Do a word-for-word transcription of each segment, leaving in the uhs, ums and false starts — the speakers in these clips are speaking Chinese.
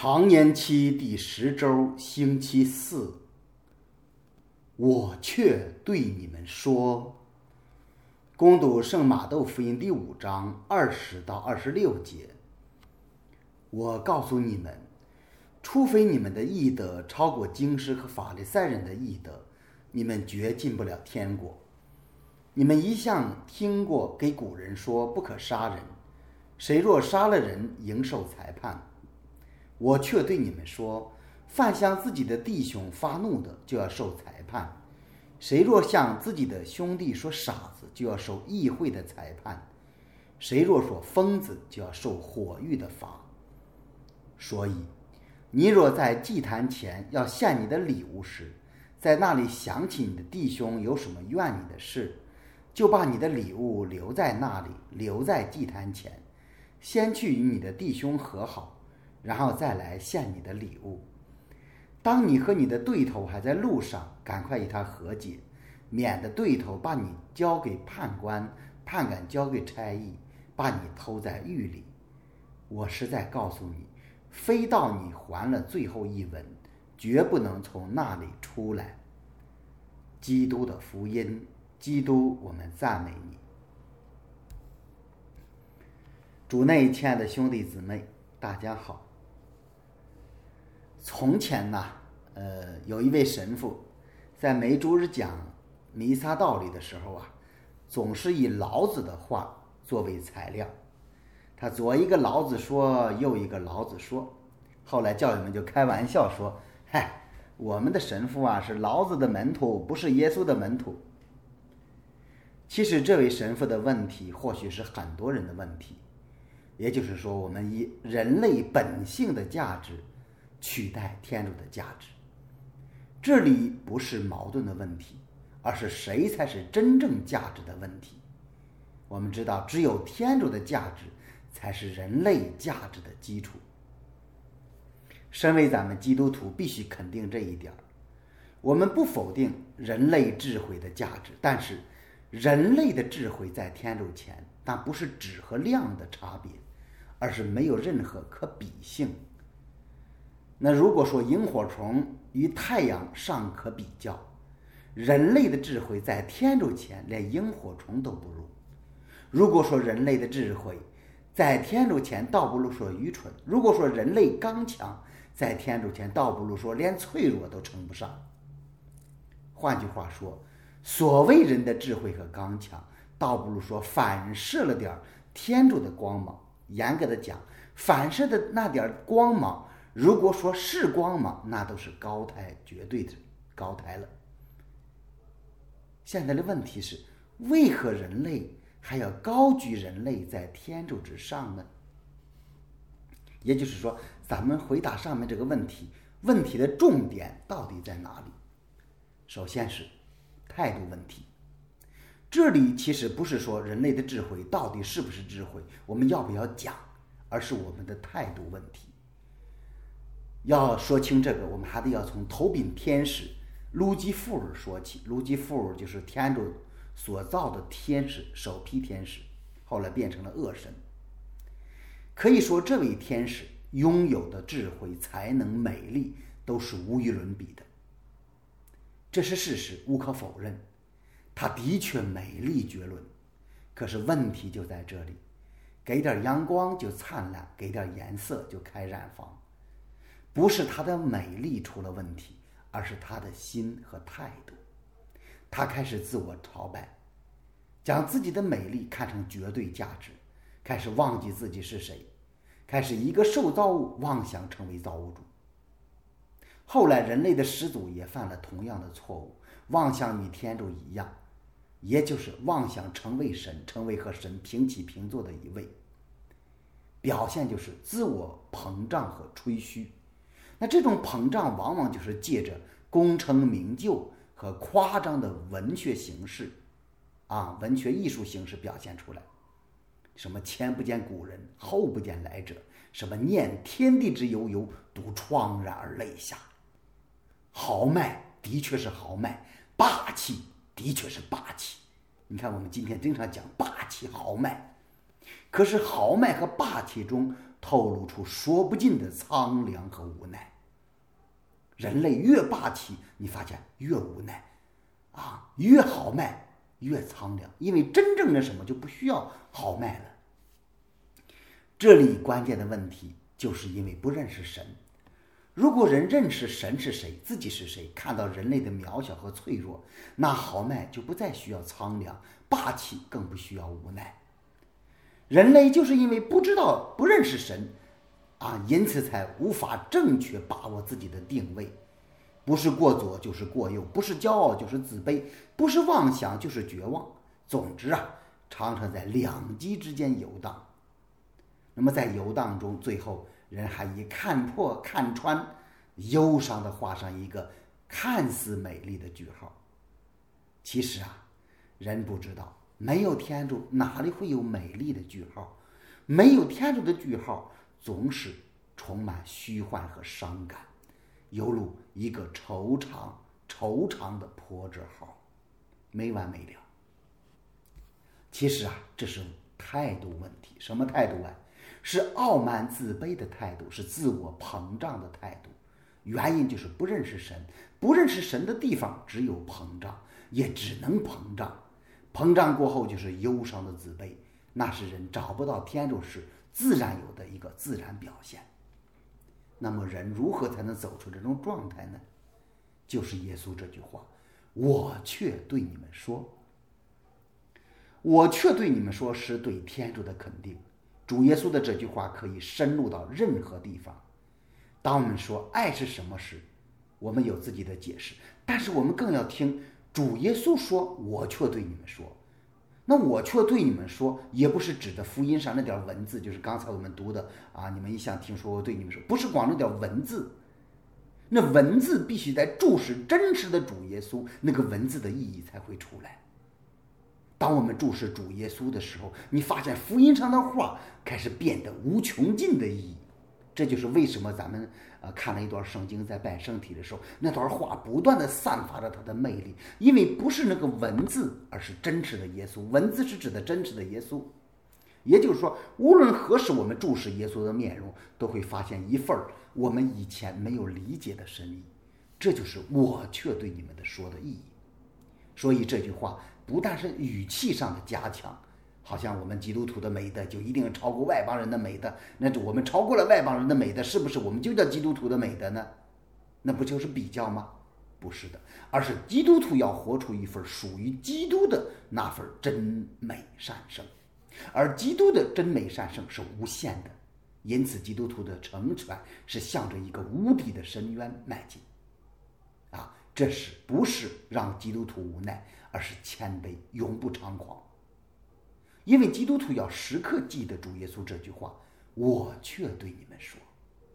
常年期第十周星期四，我却对你们说，攻读圣马窦福音第五章二十到二十六节。我告诉你们，除非你们的义德超过经师和法利赛人的义德，你们绝进不了天国。你们一向听过给古人说不可杀人，谁若杀了人，应受裁判。我却对你们说，凡向自己的弟兄发怒的，就要受裁判；谁若向自己的兄弟说傻子，就要受议会的裁判；谁若说疯子，就要受火狱的罚。所以，你若在祭坛前要献你的礼物时，在那里想起你的弟兄有什么怨你的事，就把你的礼物留在那里，留在祭坛前，先去与你的弟兄和好，然后再来献你的礼物。当你和你的对头还在路上，赶快与他和解，免得对头把你交给判官，判官交给差役，把你投在狱里。我实在告诉你，非到你还了最后一文，绝不能从那里出来。基督的福音，基督，我们赞美你。主内亲爱的兄弟姊妹，大家好。从前呢，呃，有一位神父，在每周日讲弥撒道理的时候啊，总是以老子的话作为材料。他左一个老子说，右一个老子说。后来教友们就开玩笑说：“嗨，我们的神父啊是老子的门徒，不是耶稣的门徒。”其实这位神父的问题，或许是很多人的问题。也就是说，我们以人类本性的价值取代天主的价值，这里不是矛盾的问题，而是谁才是真正价值的问题。我们知道，只有天主的价值才是人类价值的基础。身为咱们基督徒，必须肯定这一点。我们不否定人类智慧的价值，但是人类的智慧在天主前，但不是质和量的差别，而是没有任何可比性。那如果说萤火虫与太阳尚可比较，人类的智慧在天主前连萤火虫都不如。如果说人类的智慧在天主前倒不如说愚蠢，如果说人类刚强，在天主前倒不如说连脆弱都称不上。换句话说，所谓人的智慧和刚强，倒不如说反射了点天主的光芒。严格的讲，反射的那点光芒，如果说是光芒，那都是高台，绝对的高台了。现在的问题是，为何人类还要高举人类在天主之上呢？也就是说，咱们回答上面这个问题，问题的重点到底在哪里？首先是态度问题。这里其实不是说人类的智慧到底是不是智慧，我们要不要讲，而是我们的态度问题。要说清这个，我们还得要从头禀天使卢基富尔说起。卢基富尔就是天主所造的天使，首批天使，后来变成了恶神。可以说，这位天使拥有的智慧、才能、美丽都是无与伦比的，这是事实，无可否认。她的确美丽绝伦，可是问题就在这里，给点阳光就灿烂，给点颜色就开染坊。不是她的美丽出了问题，而是她的心和态度。她开始自我朝拜，将自己的美丽看成绝对价值，开始忘记自己是谁，开始一个受造物妄想成为造物主。后来人类的始祖也犯了同样的错误，妄想与天主一样，也就是妄想成为神，成为和神平起平坐的一位。表现就是自我膨胀和吹嘘。那这种膨胀往往就是借着功成名就和夸张的文学形式啊，文学艺术形式表现出来。什么前不见古人，后不见来者，什么念天地之悠悠，独怆然而泪下。豪迈的确是豪迈，霸气的确是霸气。你看我们今天经常讲霸气豪迈，可是豪迈和霸气中透露出说不尽的苍凉和无奈。人类越霸气，你发现越无奈啊，越豪迈越苍凉，因为真正的什么就不需要豪迈了。这里关键的问题就是因为不认识神。如果人认识神是谁，自己是谁，看到人类的渺小和脆弱，那豪迈就不再需要苍凉，霸气更不需要无奈。人类就是因为不知道不认识神啊，因此才无法正确把握自己的定位，不是过左就是过右，不是骄傲就是自卑，不是妄想就是绝望。总之啊，常常在两极之间游荡。那么在游荡中，最后人还以看破看穿，忧伤地画上一个看似美丽的句号。其实啊，人不知道，没有天主哪里会有美丽的句号？没有天主的句号总是充满虚幻和伤感，犹如一个惆怅惆怅的破折号，没完没了。其实啊，这是态度问题。什么态度啊？是傲慢自卑的态度，是自我膨胀的态度。原因就是不认识神，不认识神的地方只有膨胀，也只能膨胀。膨胀过后就是忧伤的自卑，那是人找不到天主时自然有的一个自然表现。那么人如何才能走出这种状态呢？就是耶稣这句话，我却对你们说。我却对你们说，是对天主的肯定。主耶稣的这句话可以深入到任何地方。当我们说爱是什么时，我们有自己的解释，但是我们更要听主耶稣说，我却对你们说。那我却对你们说，也不是指的福音上那点文字，就是刚才我们读的啊，你们一向听说我对你们说，不是光那点文字。那文字必须在注视真实的主耶稣，那个文字的意义才会出来。当我们注视主耶稣的时候，你发现福音上的话开始变得无穷尽的意义。这就是为什么咱们呃看了一段圣经，在拜圣体的时候，那段话不断的散发着它的魅力，因为不是那个文字，而是真实的耶稣。文字是指的真实的耶稣，也就是说，无论何时我们注视耶稣的面容，都会发现一份我们以前没有理解的深意。这就是我却对你们的说的意义。所以这句话不但是语气上的加强，好像我们基督徒的美德就一定超过外邦人的美德，那我们超过了外邦人的美德，是不是我们就叫基督徒的美德呢？那不就是比较吗？不是的，而是基督徒要活出一份属于基督的那份真美善圣，而基督的真美善圣是无限的，因此基督徒的成全是向着一个无比的深渊迈进啊！这是不是让基督徒无奈，而是谦卑，永不猖狂。因为基督徒要时刻记得主耶稣这句话，我却对你们说。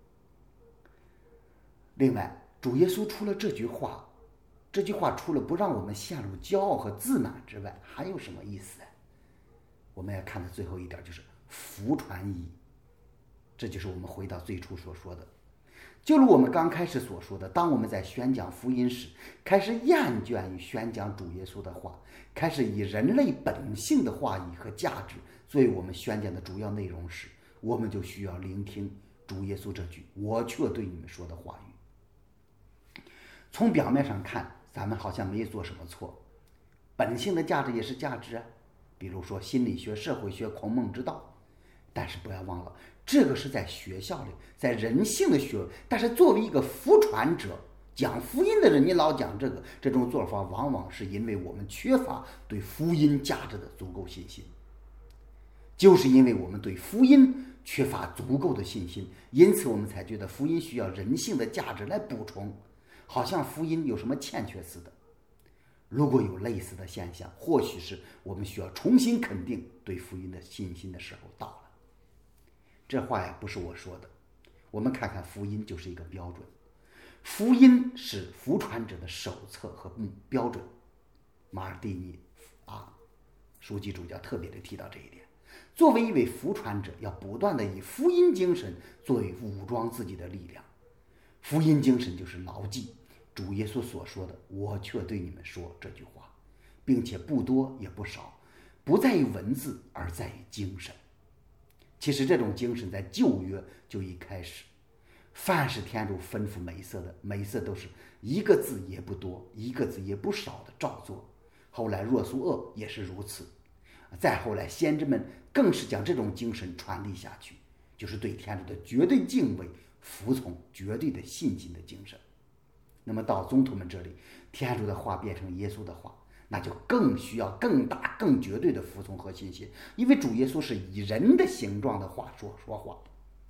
另外，主耶稣除了这句话，这句话除了不让我们陷入骄傲和自满之外，还有什么意思？我们要看的最后一点就是福传义，这就是我们回到最初所说的。就如我们刚开始所说的，当我们在宣讲福音时，开始厌倦于宣讲主耶稣的话，开始以人类本性的话语和价值作为我们宣讲的主要内容时，我们就需要聆听主耶稣这句我却对你们说的话语。从表面上看，咱们好像没做什么错，本性的价值也是价值啊，比如说心理学、社会学、孔孟之道。但是不要忘了，这个是在学校里，在人性的学，但是作为一个福传者，讲福音的人，你老讲这个，这种做法往往是因为我们缺乏对福音价值的足够信心。就是因为我们对福音缺乏足够的信心，因此我们才觉得福音需要人性的价值来补充，好像福音有什么欠缺似的。如果有类似的现象，或许是我们需要重新肯定对福音的信心的时候到了。这话呀不是我说的，我们看看福音就是一个标准。福音是福传者的手册和标准。马尔蒂尼啊，书记主教特别的提到这一点。作为一位福传者，要不断的以福音精神作为武装自己的力量。福音精神就是牢记主耶稣所说的我却对你们说这句话，并且不多也不少，不在于文字，而在于精神。 其实这种精神在旧约就已开始，凡是天主吩咐梅瑟的，梅瑟都是一个字也不多，一个字也不少的照做。后来若苏厄也是如此，再后来先知们更是将这种精神传递下去，就是对天主的绝对敬畏、服从、绝对的信心的精神。那么到宗徒们这里，天主的话变成耶稣的话，那就更需要更大、更绝对的服从和信心，因为主耶稣是以人的形状的话说说话。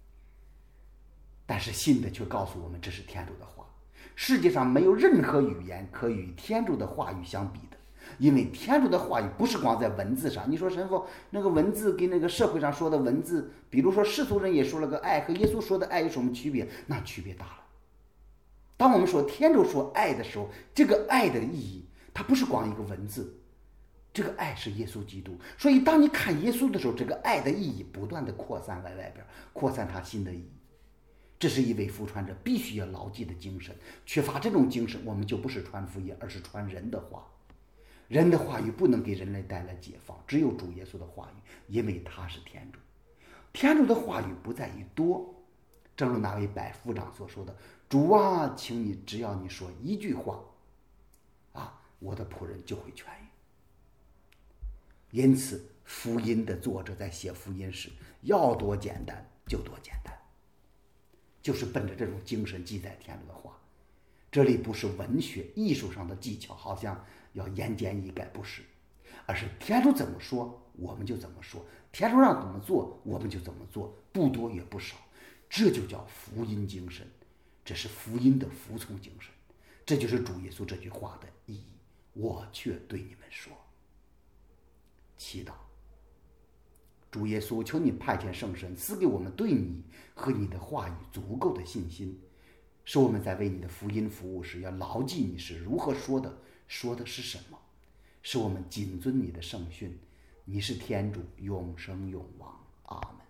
但是信的却告诉我们，这是天主的话。世界上没有任何语言可与天主的话语相比的，因为天主的话语不是光在文字上。你说神父，那个文字跟那个社会上说的文字，比如说世俗人也说了个爱，和耶稣说的爱有什么区别？那区别大了。当我们说天主说爱的时候，这个爱的意义，它不是光一个文字，这个爱是耶稣基督。所以当你看耶稣的时候，这个爱的意义不断的扩散在外边，扩散它新的意义。这是一位福传者必须要牢记的精神，缺乏这种精神，我们就不是传福音，而是传人的话。人的话语不能给人类带来解放，只有主耶稣的话语，因为他是天主。天主的话语不在于多，正如那位百夫长所说的，主啊，请你只要你说一句话啊，我的仆人就会痊愈。因此福音的作者在写福音时要多简单就多简单，就是奔着这种精神记载天主的话。这里不是文学艺术上的技巧，好像要言简意赅，不是，而是天主怎么说我们就怎么说，天主让怎么做我们就怎么做，不多也不少。这就叫福音精神，这是福音的服从精神，这就是主耶稣这句话的意义。我却对你们说。祈祷，主耶稣，求你派遣圣神赐给我们对你和你的话语足够的信心，使我们在为你的福音服务时要牢记你是如何说的，说的是什么，使我们谨遵你的圣训。你是天主，永生永王。阿门。